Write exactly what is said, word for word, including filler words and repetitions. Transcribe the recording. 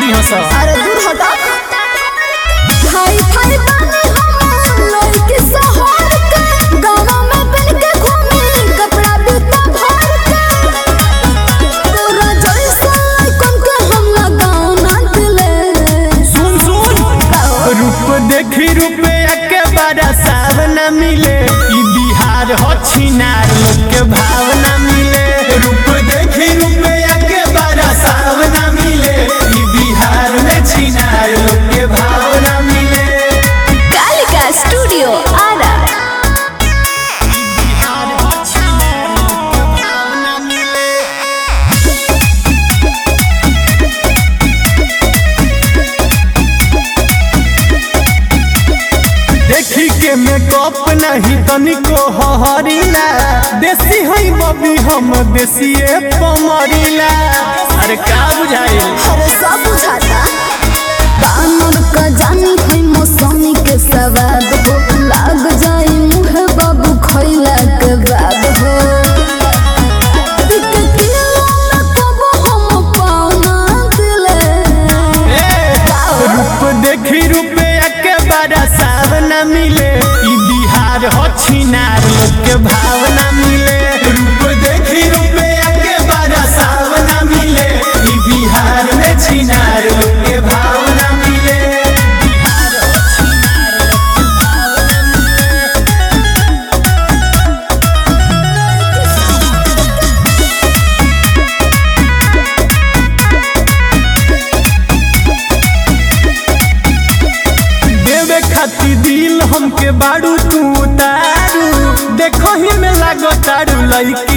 दी हस। अरे दूर हटा। हाय हाय बानी हम लड़की शहर के, गाँव में पहन के घूमी कपड़ा बिता भर के। तोरा जैसा आइकन के हम लगाओ ना दिले। सुन सुन रूप देखी रुपया के बड़ा सावना मिले, ई बिहार हो छिनार लोग के भावना मिले। रूप देखी रुपया के बड़ा सावना मिले, ई बिहार में छिनार लोग के भावना मिले। कालिका स्टूडियो आरा। ई बिहार हो छिनार लोग के भावना मिले। देखी के मेकअप नहीं तनिको हहरीला, देसी है बबी हम देसीए पमरीला। अरे का बुझाई अरे सब बुझाता। कानून का जानी है मौसमी के सवाद हो, लाग जाई मुहे बाबू खैला के बाद हो। इके किलो में कबो हम पाँव ना दिले। रूप देखी रुपया के बड़ा सावना मिले, ई बिहार हो छिनार लोग के भावना मिले। रूप देखी रुपया के बड़ा सावना मिले, ई बिहार में छिनार लोग के भावना मिले। बिहार हो छिनार लोग के भावना मिले। देवे खाती दिल हमके बाड़ू तू उतारू, देखो ही में लागो तारू लइके